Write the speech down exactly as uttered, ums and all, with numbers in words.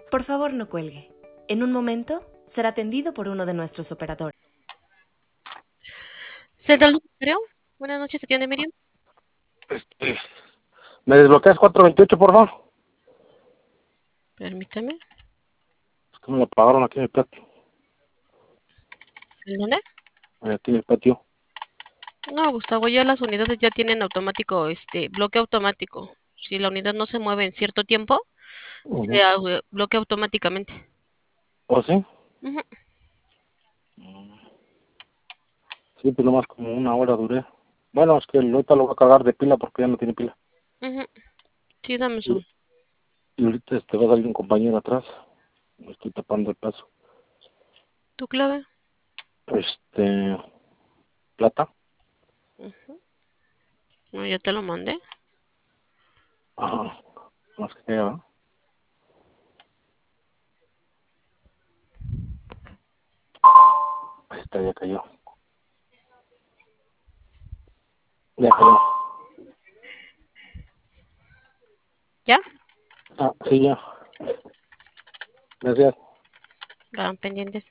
Por favor, no cuelgue. En un momento será atendido por uno de nuestros operadores. Central Superior, buenas noches, atiende Miriam. Este, ¿me desbloqueas cuatro veintiocho, por favor? Permítame. Es que me lo pagaron aquí en el patio. ¿En dónde? Aquí en el patio. No, Gustavo, ya las unidades ya tienen automático, este, bloque automático. Si la unidad no se mueve en cierto tiempo, se Uh-huh. au- bloquea automáticamente. ¿O sí? Ujú, Sí, pues nomás como una hora duré. Bueno, es que ahorita lo voy a cargar de pila porque ya no tiene pila. ujú. Sí, dame Y, su. y ahorita este, va a salir un compañero atrás. Me estoy tapando el paso. ¿Tu clave? Este, plata. Ujú. No, ya te lo mandé. Ajá. Más que ya, ¿verdad? Ahí está, ya cayó. Ya cayó. ¿Ya? Ah, sí, ya. Gracias. Quedan pendientes.